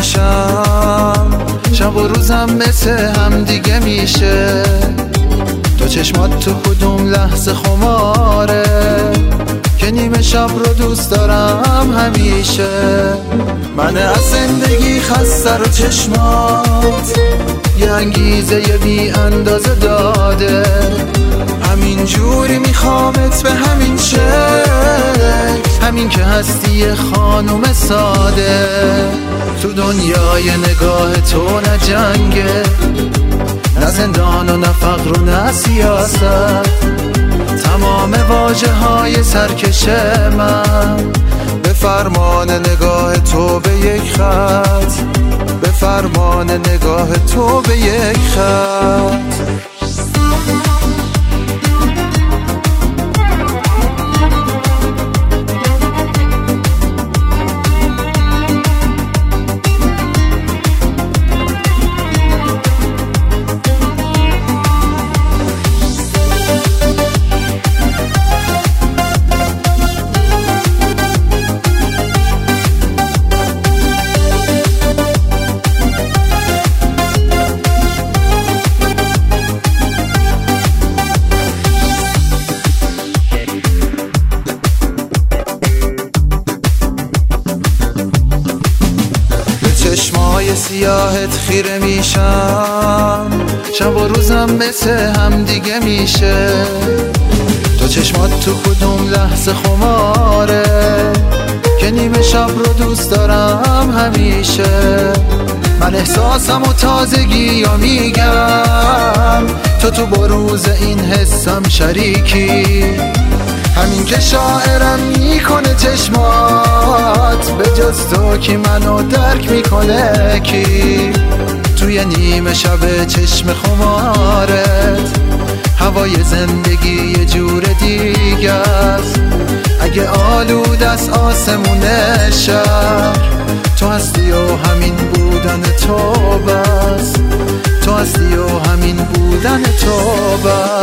میشم، شب و روزم مثل هم دیگه میشه. تو چشمات تو کدوم لحظه خماره که نیمه شب رو دوست دارم همیشه. من از زندگی خسته رو چشمات یه انگیزه یه بی اندازه داده. همین جوری میخوامت به همین شکل، همین که هستی یه خانوم ساده. تو دنیای نگاه تو نه جنگه، نه زندان و نه فقر و نه سیاست. تمام واژه های سرکش من به فرمان نگاه تو به یک خط، به فرمان نگاه تو به یک خط. چشمای سیاهت خیره میشم، شب و روزم مثل هم دیگه میشه. تو چشمات تو کدوم لحظه خماره که نیمه شب رو دوست دارم همیشه. من احساسم و تازگی یا میگم، تو بروز این حسم شریکی. همین که شاعرم میکنه چشمات، به جز تو کی منو درک میکنه کی؟ توی نیمه شب چشم خمارت هوای زندگی یه جور دیگه است. اگه آلود از آسمون شهر، تو هستی و همین بودن تو بس، تو هستی و همین بودن تو بس.